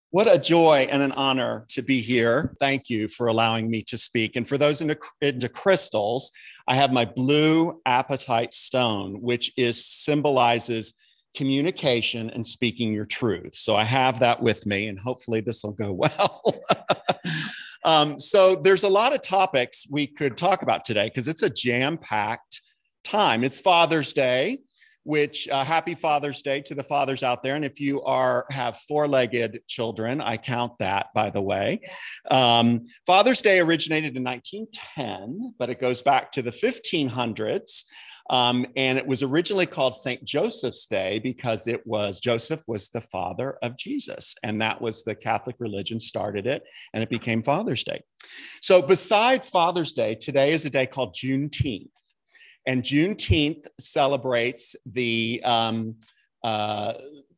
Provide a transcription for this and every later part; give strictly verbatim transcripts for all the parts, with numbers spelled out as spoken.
What a joy and an honor to be here. Thank you for allowing me to speak. And for those into, into crystals, I have my blue apatite stone, which is symbolizes communication and speaking your truth. So I have that with me, and hopefully this will go well. um, so there's a lot of topics we could talk about today because it's a jam-packed time. It's Father's Day, which uh, happy Father's Day to the fathers out there. And if you are have four-legged children, I count that, by the way. Um, Father's Day originated in nineteen ten, but it goes back to the fifteen hundreds. Um, and it was originally called Saint Joseph's Day because it was Joseph was the father of Jesus. And that was the Catholic religion started it, and it became Father's Day. So besides Father's Day, today is a day called Juneteenth. And Juneteenth celebrates the um, uh,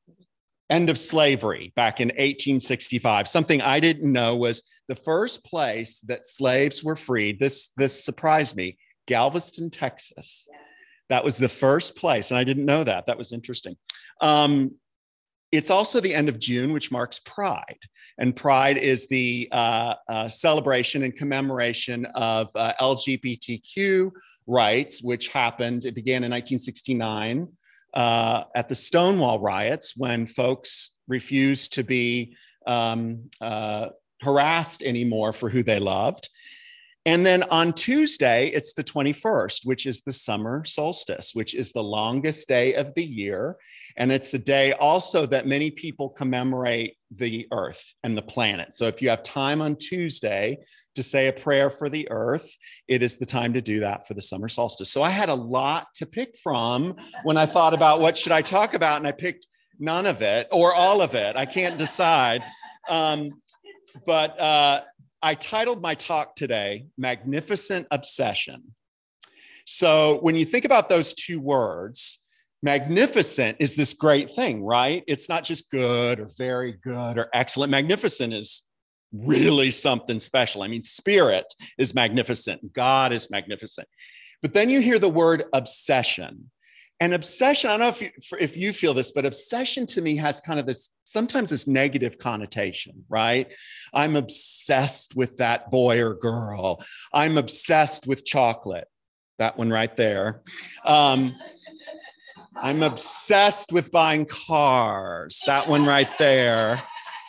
end of slavery back in eighteen sixty-five. Something I didn't know was the first place that slaves were freed. This, this surprised me, Galveston, Texas. That was the first place, and I didn't know that. That was interesting. Um, It's also the end of June, which marks Pride. And Pride is the uh, uh, celebration and commemoration of uh, L G B T Q rights, which happened, it began in nineteen sixty-nine uh, at the Stonewall riots when folks refused to be um, uh, harassed anymore for who they loved. And then on Tuesday, it's the twenty-first, which is the summer solstice, which is the longest day of the year. And it's a day also that many people commemorate the earth and the planet. So if you have time on Tuesday to say a prayer for the earth, it is the time to do that for the summer solstice. So I had a lot to pick from when I thought about what should I talk about, and I picked none of it or all of it. I can't decide. Um, but uh, I titled my talk today, Magnificent Obsession. So when you think about those two words, magnificent is this great thing, right? It's not just good or very good or excellent. Magnificent is really something special. I mean, spirit is magnificent. God is magnificent. But then you hear the word obsession. And obsession, I don't know if you, if you feel this, but obsession to me has kind of this, sometimes this negative connotation, right? I'm obsessed with that boy or girl. I'm obsessed with chocolate. That one right there. Um, I'm obsessed with buying cars. That one right there.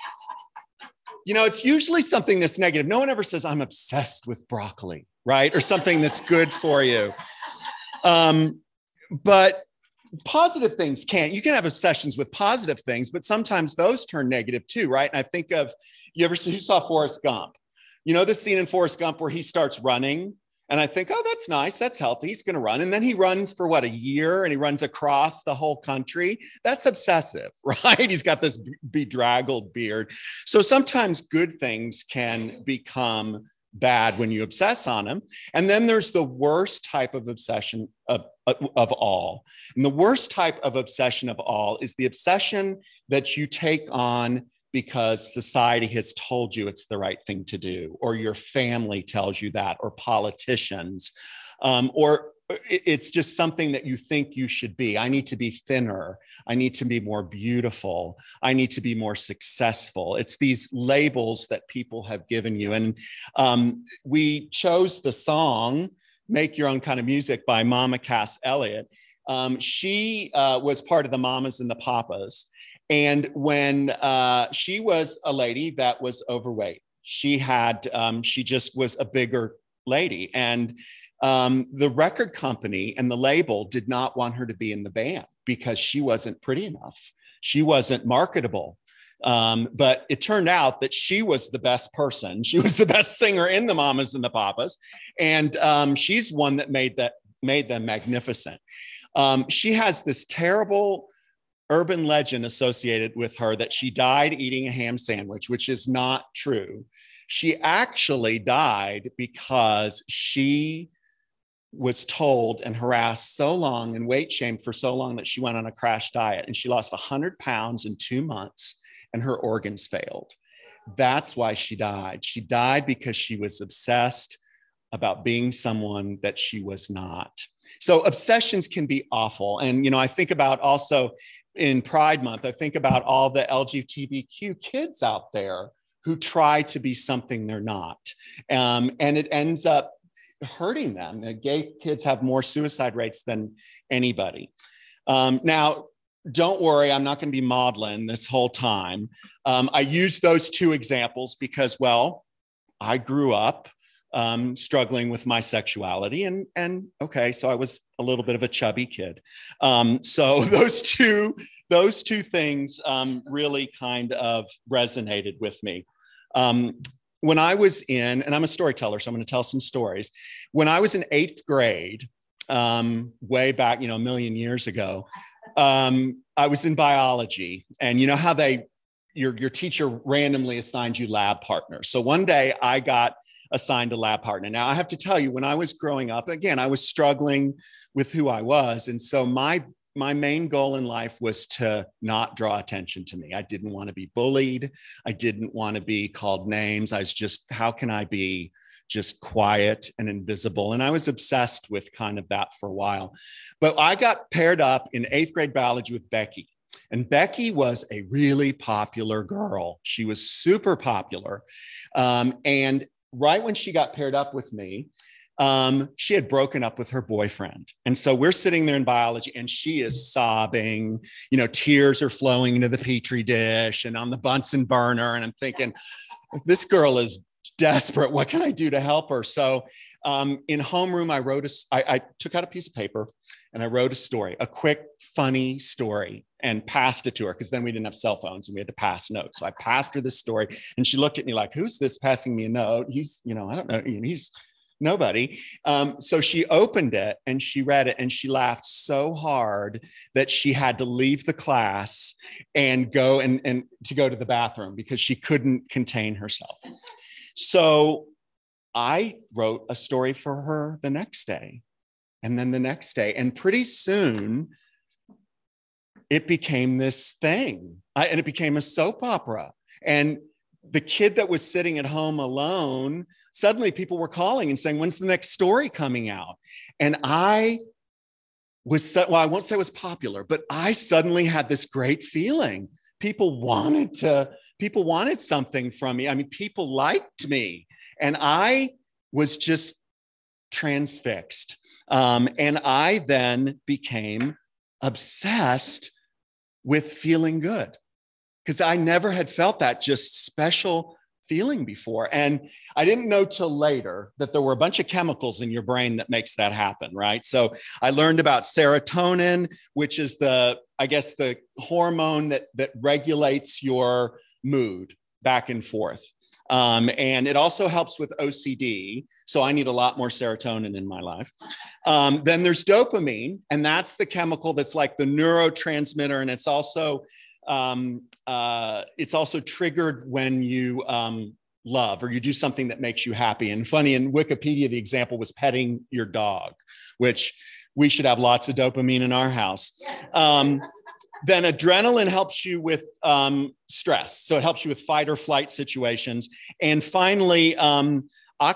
You know, it's usually something that's negative. No one ever says, I'm obsessed with broccoli, right? Or something that's good for you. Um, but positive things can't. You can have obsessions with positive things, but sometimes those turn negative too, right? And I think of, you ever see, you saw Forrest Gump? You know the scene in Forrest Gump where he starts running? And I think, oh, that's nice. That's healthy. He's going to run. And then he runs for what, a year, and he runs across the whole country. That's obsessive, right? He's got this bedraggled beard. So sometimes good things can become bad when you obsess on them. And then there's the worst type of obsession of, of, of all. And the worst type of obsession of all is the obsession that you take on because society has told you it's the right thing to do, or your family tells you that, or politicians, um, or it's just something that you think you should be. I need to be thinner. I need to be more beautiful. I need to be more successful. It's these labels that people have given you. And um, we chose the song, Make Your Own Kind of Music by Mama Cass Elliot. Um, she uh, was part of the Mamas and the Papas. And when uh, she was a lady that was overweight, she had, um, she just was a bigger lady. And um, the record company and the label did not want her to be in the band because she wasn't pretty enough. She wasn't marketable. Um, but it turned out that she was the best person. She was the best singer in the Mamas and the Papas. And um, she's one that made that made them magnificent. Um, she has this terrible urban legend associated with her that she died eating a ham sandwich, which is not true. She actually died because she was told and harassed so long and weight shamed for so long that she went on a crash diet, and she lost one hundred pounds in two months and her organs failed. That's why she died. She died because she was obsessed about being someone that she was not. So obsessions can be awful. And, you know, I think about also in Pride Month, I think about all the L G B T Q kids out there who try to be something they're not. Um, and it ends up hurting them. The gay kids have more suicide rates than anybody. Um, now, don't worry, I'm not going to be maudlin this whole time. Um, I use those two examples because, well, I grew up um, struggling with my sexuality, and and okay, so I was a little bit of a chubby kid. Um, so those two those two things um, really kind of resonated with me. Um, when I was in, and I'm a storyteller, so I'm going to tell some stories. When I was in eighth grade, um, way back, you know, a million years ago, um, I was in biology, and you know how they, your your teacher randomly assigned you lab partners. So one day I got assigned a lab partner. Now I have to tell you, when I was growing up, again, I was struggling with who I was, and so my my main goal in life was to not draw attention to me. I didn't want to be bullied. I didn't want to be called names. I was just, how can I be just quiet and invisible? And I was obsessed with kind of that for a while. But I got paired up in eighth grade biology with Becky. And Becky was a really popular girl. She was super popular. Um, and right when she got paired up with me, um, she had broken up with her boyfriend. And so we're sitting there in biology and she is sobbing, you know, tears are flowing into the Petri dish and on the Bunsen burner. And I'm thinking, this girl is desperate. What can I do to help her? So um, in homeroom, I wrote a, I, I took out a piece of paper and I wrote a story, a quick, funny story, and passed it to her because then we didn't have cell phones and we had to pass notes. So I passed her this story and she looked at me like, who's this passing me a note? He's, you know, I don't know. He's nobody. Um, so she opened it and she read it and she laughed so hard that she had to leave the class and go and, and to go to the bathroom because she couldn't contain herself. So I wrote a story for her the next day and then the next day. And pretty soon it became this thing I, and it became a soap opera. And the kid that was sitting at home alone, suddenly people were calling and saying, when's the next story coming out? And I was, well, I won't say it was popular, but I suddenly had this great feeling. People wanted to, people wanted something from me. I mean, people liked me. And I was just transfixed. Um, and I then became obsessed with feeling good because I never had felt that just special feeling before. And I didn't know till later that there were a bunch of chemicals in your brain that makes that happen, right? So I learned about serotonin, which is the, I guess, the hormone that, that regulates your mood back and forth. Um, and it also helps with O C D. So I need a lot more serotonin in my life. Um, then there's dopamine, and that's the chemical that's like the neurotransmitter. And it's also Um, uh, it's also triggered when you um, love or you do something that makes you happy. And funny, in Wikipedia, the example was petting your dog, which we should have lots of dopamine in our house. Um, then adrenaline helps you with um, stress. So it helps you with fight or flight situations. And finally, um,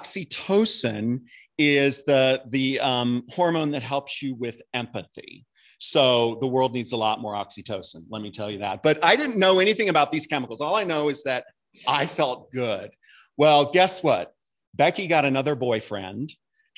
oxytocin is the, the um, hormone that helps you with empathy. So the world needs a lot more oxytocin, let me tell you that. But I didn't know anything about these chemicals. All I know is that I felt good. Well, guess what? Becky got another boyfriend.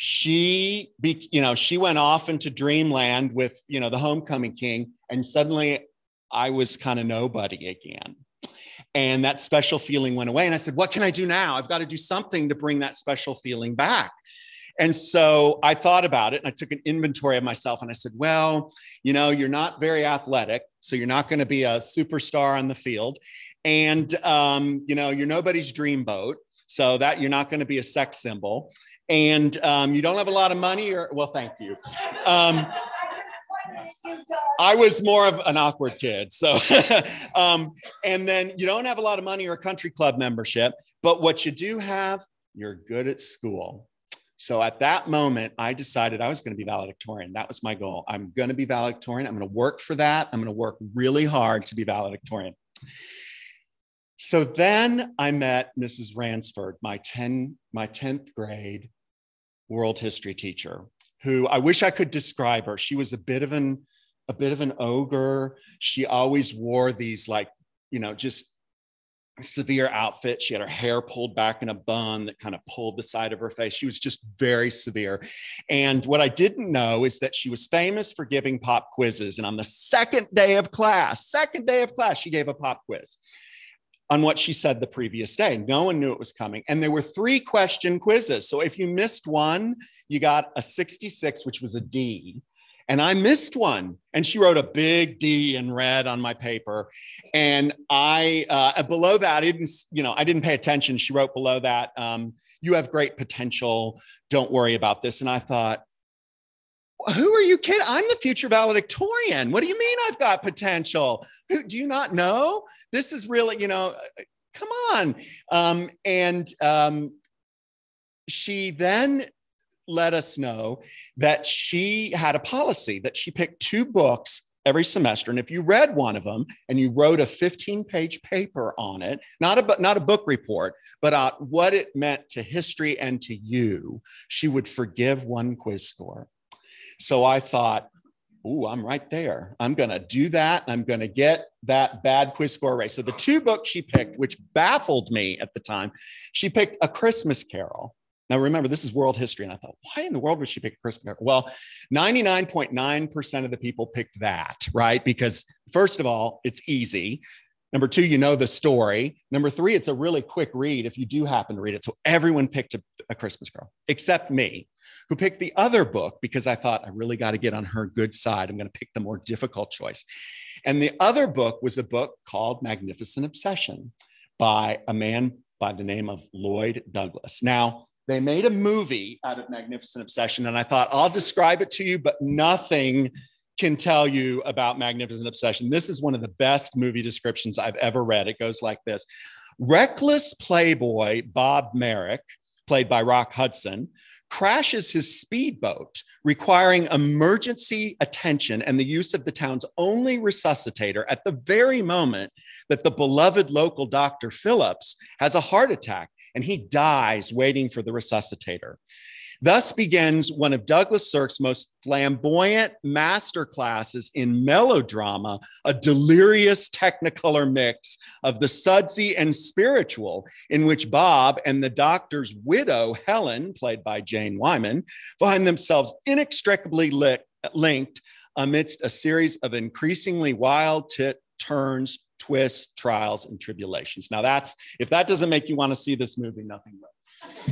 She, be, you know, she went off into dreamland with, you know, the homecoming king, and suddenly I was kind of nobody again. And that special feeling went away. And I said, what can I do now? I've got to do something to bring that special feeling back. And so I thought about it and I took an inventory of myself and I said, well, you know, you're not very athletic, so you're not going to be a superstar on the field. And, um, you know, you're nobody's dreamboat, so that you're not going to be a sex symbol. And um, you don't have a lot of money or, well, thank you. Um, I was more of an awkward kid. So, um, and then you don't have a lot of money or a country club membership, but what you do have, you're good at school. So at that moment, I decided I was going to be valedictorian. That was my goal. I'm going to be valedictorian. I'm going to work for that. I'm going to work really hard to be valedictorian. So then I met Missus Ransford, my ten, my tenth grade world history teacher, who I wish I could describe her. She was a bit of an a bit of an ogre. She always wore these like, you know, just severe outfit. She had her hair pulled back in a bun that kind of pulled the side of her face. She was just very severe. And what I didn't know is that she was famous for giving pop quizzes. And on the second day of class, second day of class, she gave a pop quiz on what she said the previous day. No one knew it was coming. And there were three question quizzes. So if you missed one, you got a sixty-six, which was a D. And I missed one. And she wrote a big D in red on my paper. And I, uh, below that, I didn't, you know, I didn't pay attention. She wrote below that, um, you have great potential. Don't worry about this. And I thought, who are you kidding? I'm the future valedictorian. What do you mean I've got potential? Who, do you not know? This is really, you know, come on. Um, and um, she then let us know that she had a policy that she picked two books every semester. And if you read one of them and you wrote a fifteen page paper on it, not a, not a book report, but uh, what it meant to history and to you, she would forgive one quiz score. So I thought, ooh, I'm right there. I'm going to do that. I'm going to get that bad quiz score erased. So the two books she picked, which baffled me at the time, she picked A Christmas Carol. Now, remember, this is world history. And I thought, why in the world would she pick A Christmas Carol? Well, ninety-nine point nine percent of the people picked that, right? Because first of all, it's easy. Number two, you know the story. Number three, it's a really quick read if you do happen to read it. So everyone picked a, a Christmas Carol, except me, who picked the other book because I thought I really got to get on her good side. I'm going to pick the more difficult choice. And the other book was a book called Magnificent Obsession by a man by the name of Lloyd Douglas. Now, they made a movie out of Magnificent Obsession, and I thought, I'll describe it to you, but nothing can tell you about Magnificent Obsession. This is one of the best movie descriptions I've ever read. It goes like this. Reckless playboy Bob Merrick, played by Rock Hudson, crashes his speedboat, requiring emergency attention and the use of the town's only resuscitator at the very moment that the beloved local Doctor Phillips has a heart attack and he dies waiting for the resuscitator. Thus begins one of Douglas Sirk's most flamboyant masterclasses in melodrama, a delirious technicolor mix of the sudsy and spiritual, in which Bob and the doctor's widow, Helen, played by Jane Wyman, find themselves inextricably li- linked amidst a series of increasingly wild tit turns, twists, trials, and tribulations. Now that's, if that doesn't make you want to see this movie, nothing will.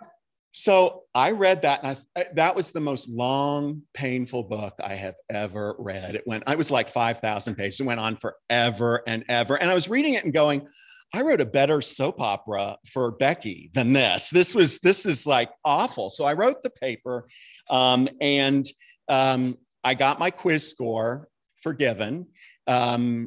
So I read that, and I, that was the most long, painful book I have ever read. It went, I was like five thousand pages. It went on forever and ever. And I was reading it and going, I wrote a better soap opera for Becky than this. This was, this is like awful. So I wrote the paper, um, and um, I got my quiz score forgiven um,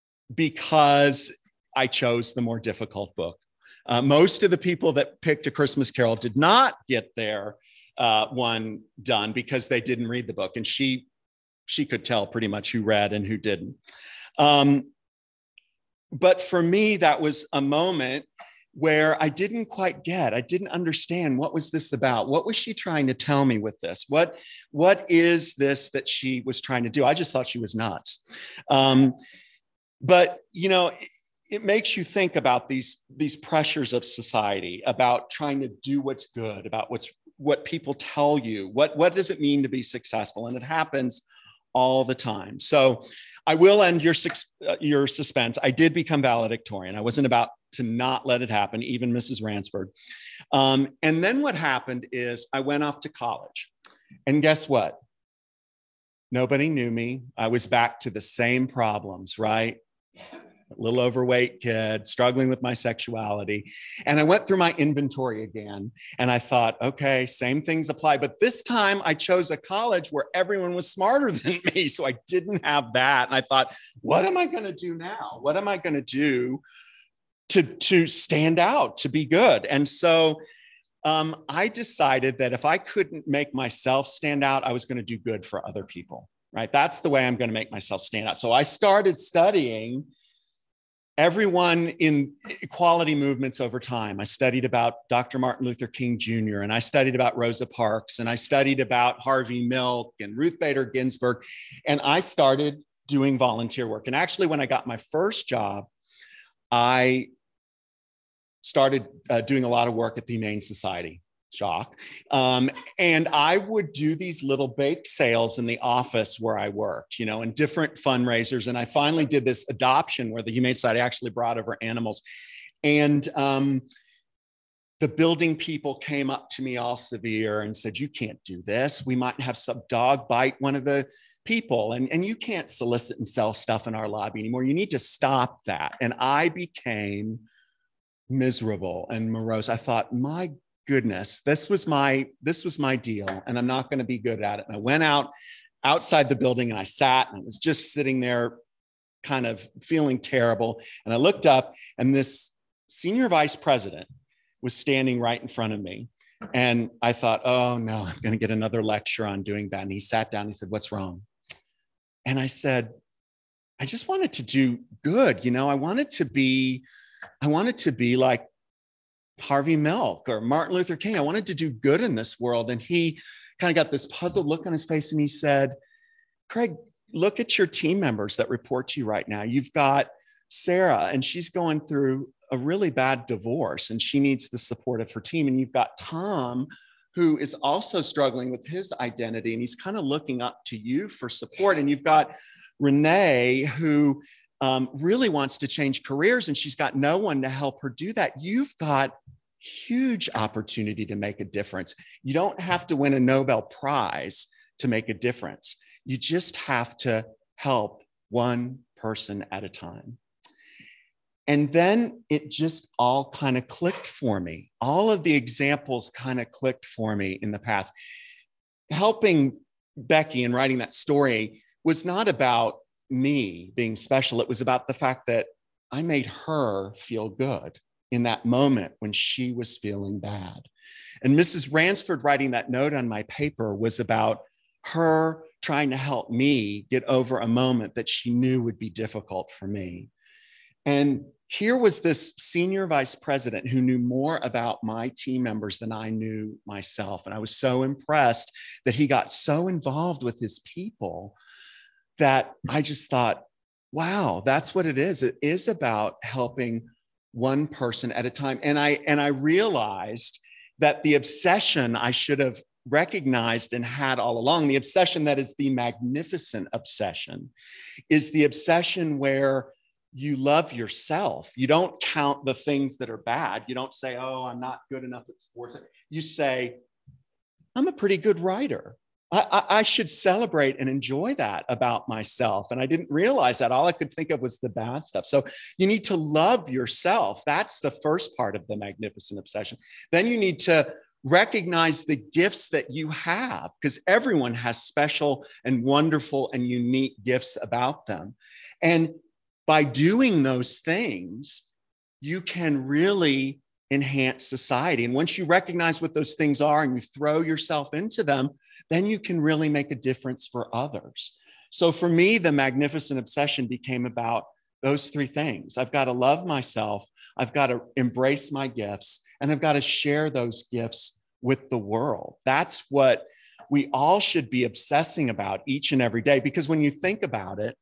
because I chose the more difficult book. Uh, most of the people that picked A Christmas Carol did not get their uh, one done because they didn't read the book. And she, she could tell pretty much who read and who didn't. Um, but for me, that was a moment where I didn't quite get, I didn't understand what was this about? What was she trying to tell me with this? What, what is this that she was trying to do? I just thought she was nuts. Um, but, you know, it makes you think about these, these pressures of society, about trying to do what's good, about what's, what people tell you, what, what does it mean to be successful? And it happens all the time. So I will end your, uh, your suspense. I did become valedictorian. I wasn't about to not let it happen, even Missus Ransford. Um, and then what happened is I went off to college. And guess what? Nobody knew me. I was back to the same problems, right? A little overweight kid, struggling with my sexuality. And I went through my inventory again. And I thought, okay, same things apply. But this time I chose a college where everyone was smarter than me. So I didn't have that. And I thought, what am I going to do now? What am I going to do to, to stand out, to be good? And so um, I decided that if I couldn't make myself stand out, I was going to do good for other people, right? That's the way I'm going to make myself stand out. So I started studying everyone in equality movements over time. I studied about Doctor Martin Luther King Junior, and I studied about Rosa Parks, and I studied about Harvey Milk and Ruth Bader Ginsburg, and I started doing volunteer work. And actually, when I got my first job, I started uh, doing a lot of work at the Humane Society. Shock. Um, and I would do these little bake sales in the office where I worked, you know, and different fundraisers. And I finally did this adoption where the Humane Society actually brought over animals. And um, the building people came up to me all severe and said, you can't do this. We might have some dog bite one of the people, and, and you can't solicit and sell stuff in our lobby anymore. You need to stop that. And I became miserable and morose. I thought, my goodness, this was my this was my deal, and I'm not going to be good at it. And I went out outside the building and I sat and I was just sitting there kind of feeling terrible. And I looked up and this senior vice president was standing right in front of me. And I thought, oh no, I'm going to get another lecture on doing that. And he sat down and he said, what's wrong? And I said, I just wanted to do good. You know, I wanted to be, I wanted to be like Harvey Milk or Martin Luther King. I wanted to do good in this world. And he kind of got this puzzled look on his face and he said, Craig, look at your team members that report to you right now. You've got Sarah, and she's going through a really bad divorce and she needs the support of her team. And you've got Tom, who is also struggling with his identity, and he's kind of looking up to you for support. And you've got Renee, who Um, really wants to change careers, and she's got no one to help her do that. You've got huge opportunity to make a difference. You don't have to win a Nobel Prize to make a difference. You just have to help one person at a time. And then it just all kind of clicked for me. All of the examples kind of clicked for me in the past. Helping Becky and writing that story was not about me being special. It was about the fact that I made her feel good in that moment when she was feeling bad. And Missus Ransford writing that note on my paper was about her trying to help me get over a moment that she knew would be difficult for me. And here was this senior vice president who knew more about my team members than I knew myself. And I was so impressed that he got so involved with his people that I just thought, wow, that's what it is. It is about helping one person at a time. And I, and I realized that the obsession I should have recognized and had all along, the obsession that is the magnificent obsession, is the obsession where you love yourself. You don't count the things that are bad. You don't say, oh, I'm not good enough at sports. You say, I'm a pretty good writer. I, I should celebrate and enjoy that about myself. And I didn't realize that. All I could think of was the bad stuff. So you need to love yourself. That's the first part of the magnificent obsession. Then you need to recognize the gifts that you have, because everyone has special and wonderful and unique gifts about them. And by doing those things, you can really enhance society. And once you recognize what those things are and you throw yourself into them, then you can really make a difference for others. So for me, the magnificent obsession became about those three things. I've got to love myself, I've got to embrace my gifts, and I've got to share those gifts with the world. That's what we all should be obsessing about each and every day, because when you think about it,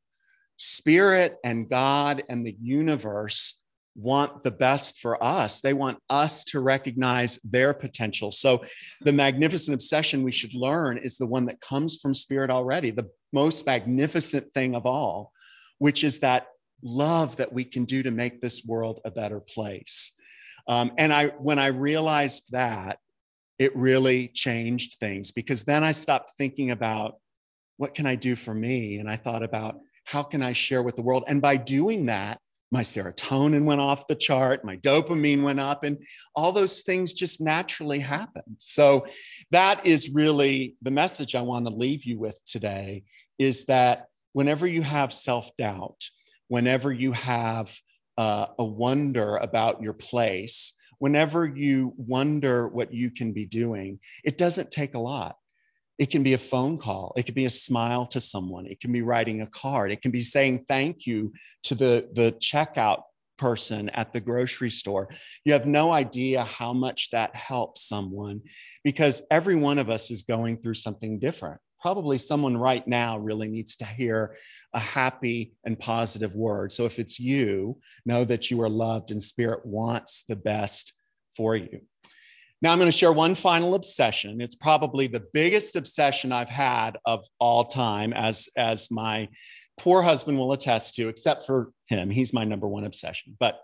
Spirit and God and the universe want the best for us. They want us to recognize their potential. So the magnificent obsession we should learn is the one that comes from Spirit already, the most magnificent thing of all, which is that love that we can do to make this world a better place. Um, and I, when I realized that, it really changed things, because then I stopped thinking about what can I do for me? And I thought about how can I share with the world? And by doing that, my serotonin went off the chart, my dopamine went up, and all those things just naturally happened. So that is really the message I want to leave you with today, is that whenever you have self-doubt, whenever you have uh, a wonder about your place, whenever you wonder what you can be doing, it doesn't take a lot. It can be a phone call. It can be a smile to someone. It can be writing a card. It can be saying thank you to the, the checkout person at the grocery store. You have no idea how much that helps someone, because every one of us is going through something different. Probably someone right now really needs to hear a happy and positive word. So if it's you, know that you are loved and Spirit wants the best for you. Now I'm going to share one final obsession. It's probably the biggest obsession I've had of all time, as, as my poor husband will attest to, except for him. He's my number one obsession. But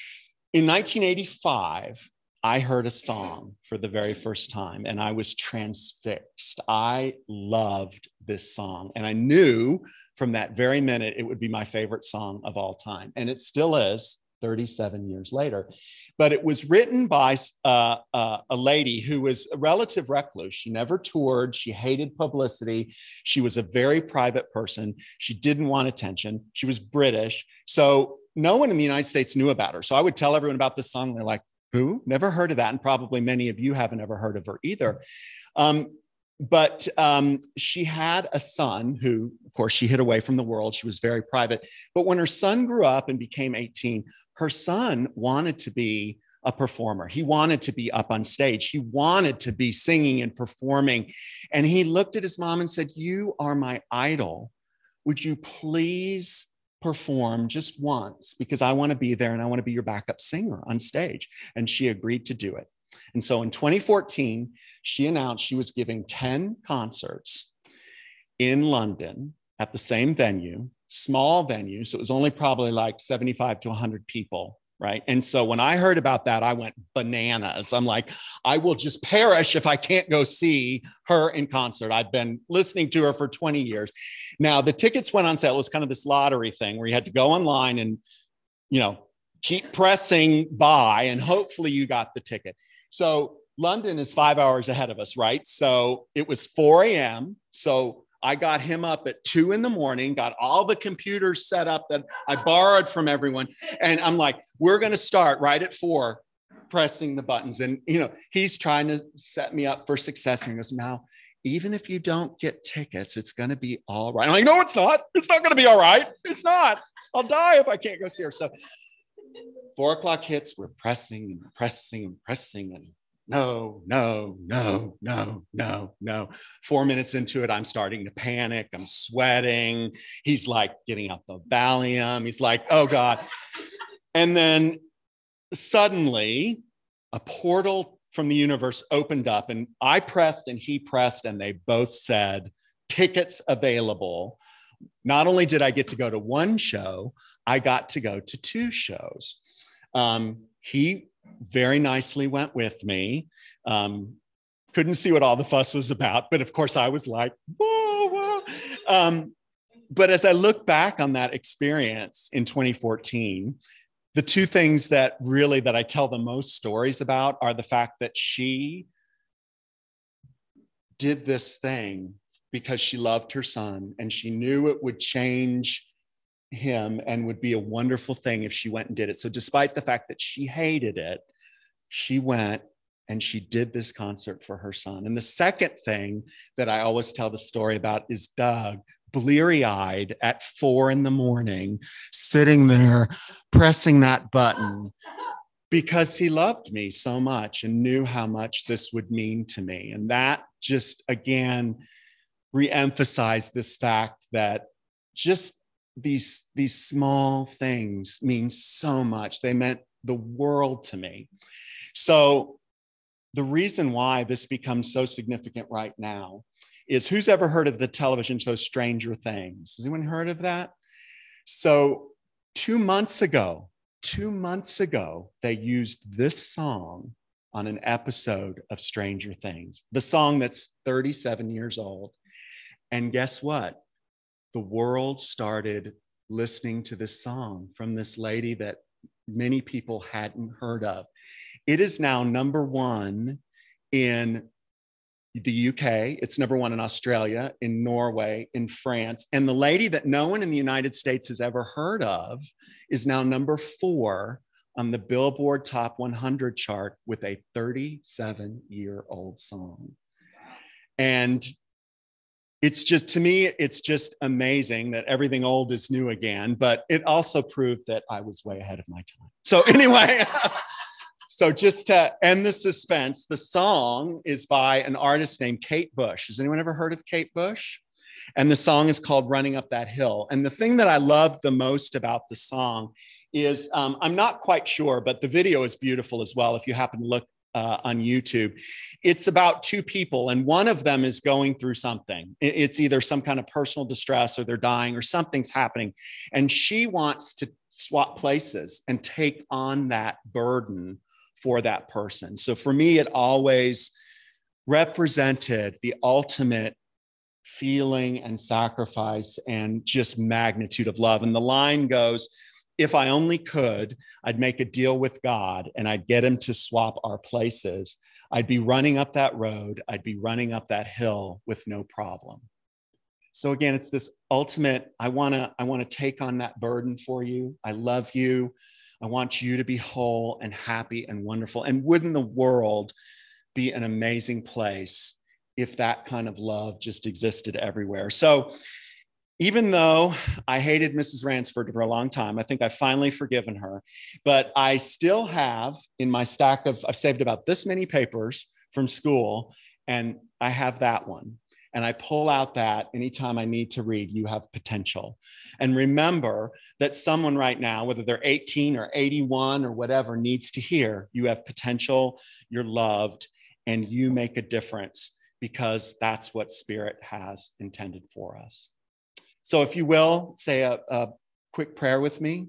in nineteen eighty-five, I heard a song for the very first time and I was transfixed. I loved this song and I knew from that very minute it would be my favorite song of all time. And it still is thirty-seven years later. But it was written by uh, uh, a lady who was a relative recluse. She never toured. She hated publicity. She was a very private person. She didn't want attention. She was British. So no one in the United States knew about her. So I would tell everyone about this song. They're like, who? Never heard of that. And probably many of you haven't ever heard of her either. Um, but um, she had a son who, of course, she hid away from the world. She was very private. But when her son grew up and became eighteen, her son wanted to be a performer. He wanted to be up on stage. He wanted to be singing and performing. And he looked at his mom and said, you are my idol. Would you please perform just once? Because I want to be there and I want to be your backup singer on stage. And she agreed to do it. And so in twenty fourteen, she announced she was giving ten concerts in London at the same venue, small venue. So it was only probably like seventy-five to one hundred people, right? And so when I heard about that, I went bananas. I'm like, I will just perish if I can't go see her in concert. I've been listening to her for twenty years. Now, the tickets went on sale. It was kind of this lottery thing where you had to go online and, you know, keep pressing buy and hopefully you got the ticket. So London is five hours ahead of us, right? So it was four a.m. So I got him up at two in the morning, got all the computers set up that I borrowed from everyone. And I'm like, we're going to start right at four, pressing the buttons. And, you know, he's trying to set me up for success. And he goes, now, even if you don't get tickets, it's going to be all right. I'm like, no, it's not. It's not going to be all right. It's not. I'll die if I can't go see her. So four o'clock hits, we're pressing and pressing and pressing and no, no, no, no, no, no. Four minutes into it, I'm starting to panic. I'm sweating. He's like getting out the Valium. He's like, oh God. And then suddenly a portal from the universe opened up and I pressed and he pressed and they both said, tickets available. Not only did I get to go to one show, I got to go to two shows. Um, he very nicely went with me. Um, couldn't see what all the fuss was about, but of course I was like, whoa, whoa. Um, but as I look back on that experience in twenty fourteen, the two things that really that I tell the most stories about are the fact that she did this thing because she loved her son and she knew it would change him and would be a wonderful thing if she went and did it. So despite the fact that she hated it, she went and she did this concert for her son. And the second thing that I always tell the story about is Doug, bleary-eyed at four in the morning, sitting there pressing that button because he loved me so much and knew how much this would mean to me. And that just, again, re-emphasized this fact that just these, these small things mean so much. They meant the world to me. So the reason why this becomes so significant right now is, who's ever heard of the television show Stranger Things? Has anyone heard of that? So two months ago, two months ago, they used this song on an episode of Stranger Things, the song that's thirty-seven years old. And guess what? The world started listening to this song from this lady that many people hadn't heard of. It is now number one in the U K. It's number one in Australia, in Norway, in France. And the lady that no one in the United States has ever heard of is now number four on the Billboard Top one hundred chart with a thirty-seven-year-old song. And it's just, to me, it's just amazing that everything old is new again, but it also proved that I was way ahead of my time. So anyway, so just to end the suspense, the song is by an artist named Kate Bush. Has anyone ever heard of Kate Bush? And the song is called Running Up That Hill. And the thing that I love the most about the song is, um, I'm not quite sure, but the video is beautiful as well if you happen to look uh, on YouTube. It's about two people, and one of them is going through something. It's either some kind of personal distress, or they're dying, or something's happening. And she wants to swap places and take on that burden for that person. So for me, it always represented the ultimate feeling and sacrifice and just magnitude of love. And the line goes, if I only could, I'd make a deal with God and I'd get him to swap our places. I'd be running up that road. I'd be running up that hill with no problem. So again, it's this ultimate, I want to I want to take on that burden for you. I love you. I want you to be whole and happy and wonderful. And wouldn't the world be an amazing place if that kind of love just existed everywhere? So even though I hated Missus Ransford for a long time, I think I've finally forgiven her, but I still have in my stack of, I've saved about this many papers from school, and I have that one. And I pull out that anytime I need to read, You Have Potential. And remember that someone right now, whether they're eighteen or eighty-one or whatever, needs to hear you have potential, you're loved, and you make a difference, because that's what Spirit has intended for us. So if you will, say a, a quick prayer with me.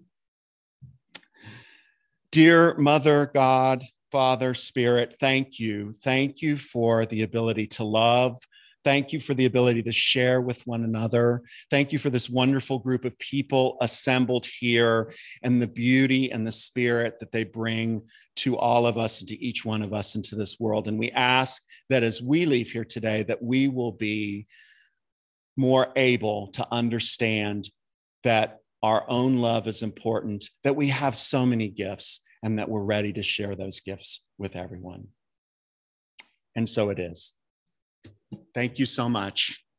Dear Mother, God, Father, Spirit, thank you. Thank you for the ability to love. Thank you for the ability to share with one another. Thank you for this wonderful group of people assembled here and the beauty and the spirit that they bring to all of us and to each one of us into this world. And we ask that as we leave here today, that we will be more able to understand that our own love is important, that we have so many gifts, and that we're ready to share those gifts with everyone. And so it is. Thank you so much.